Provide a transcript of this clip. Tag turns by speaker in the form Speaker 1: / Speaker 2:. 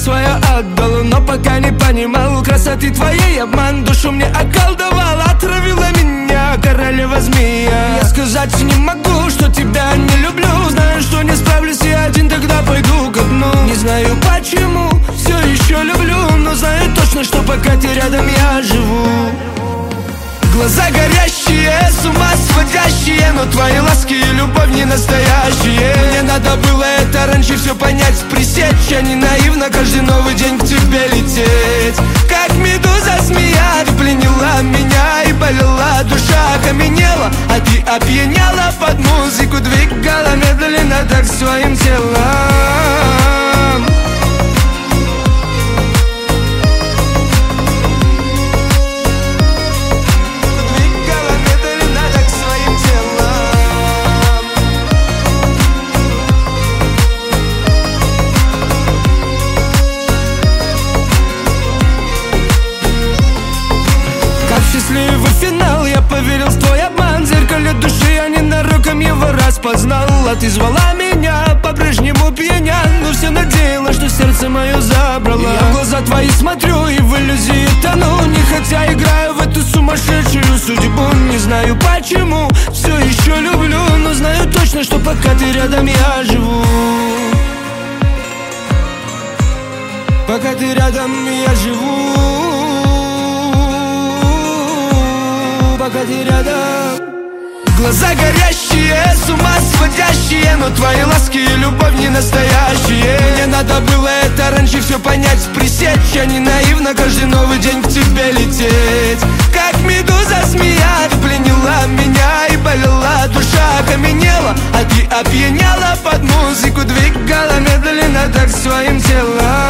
Speaker 1: свое отдал, но пока не понимал красоты твоей. Обман душу мне околдовал, отравила меня королева змея. Я сказать не могу, что тебя не люблю. Знаю, что не справлюсь я один, тогда пойду ко дну. Не знаю почему, все еще люблю, но знаю точно, что пока ты рядом я живу. Глаза горящие, с ума сводящие, но твои ласки и любовь не настоящие. Мне надо было это раньше все понять, пресечь, а не наивно каждый новый день к тебе лететь. Как медуза змея, ты пленила меня и болела, душа окаменела, а ты опьяняла под музыку, двигала медленно так своим телом. Счастливый финал, я поверил в твой обман. В зеркале души я ненароком его распознал. А ты звала меня, по-прежнему пьяня, но все надеялась, что сердце мое забрала. Я в глаза твои смотрю и в иллюзии тону, не хотя играю в эту сумасшедшую судьбу. Не знаю почему, все еще люблю, но знаю точно, что пока ты рядом я живу. Пока ты рядом я живу. Пока ты рядом. Глаза горящие, с ума сводящие, но твои ласки и любовь не настоящие. Мне надо было это раньше все понять, пресечь, а не наивно каждый новый день к тебе лететь. Как медуза змея, ты пленила меня и болела, душа окаменела, а ты опьяняла под музыку, двигала медленно так своим телом.